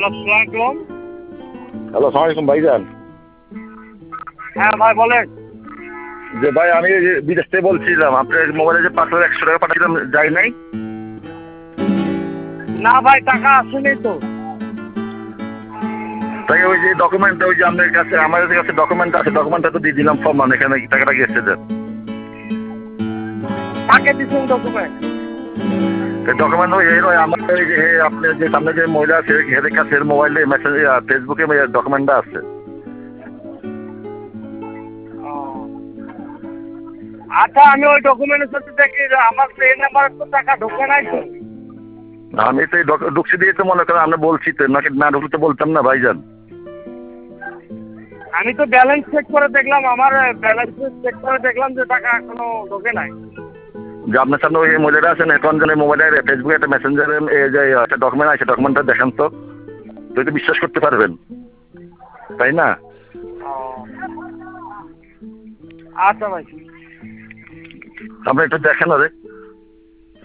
আসসালামু হ্যালো, সালাম আলাইকুম ভাইজান। হ্যাঁ ভাই বলেন। যে ভাই আমি এই যে বিদেশ থেকে বলছিলাম, আপনার মোবাইলে যে 5,100 টাকা পাঠিয়েছিলাম যায় নাই? না ভাই টাকা আসেনি তো। তাই ওই যে ডকুমেন্টটা, ওই যে আপনার কাছে আমাদের কাছে ডকুমেন্ট আছে, ডকুমেন্টটা তো দিয়ে দিলাম ফর্ম, এখানে টাকাটা গেছে দেন। কাকে দিচ্ছেন ডকুমেন্ট? ডকুমেন্ট ওই আমার ওই যে আপনার যে সামনে যে মহিলা আছে হেদের কাছে মোবাইলে মেসেজ ফেসবুকে ডকুমেন্টটা আছে। আচ্ছা আমি ওই ডকুমেন্টের সাথে দেখি যে আমার তো এই নাম্বারে তো টাকা ঢোকে নাই তো। আমি তো এই ঢুকছি দিয়ে তো মনে করেন আমরা বলছি তো, নাকি না ঢুকলে তো বলতাম না ভাইজান। আমি তো ব্যালেন্স চেক করে দেখলাম, আমার ব্যালেন্স চেক করে দেখলাম যে টাকা এখনো ঢোকে নাই। যে আপনার সামনে ওই মহিলাটা আছেন এখন, যেন মোবাইলের ফেসবুকে একটা মেসেঞ্জারে যে একটা ডকুমেন্ট আছে, ডকুমেন্টটা দেখেন তো, তুই তো বিশ্বাস করতে পারবেন, তাই না? আচ্ছা ভাই আপনি একটু দেখেন আরে।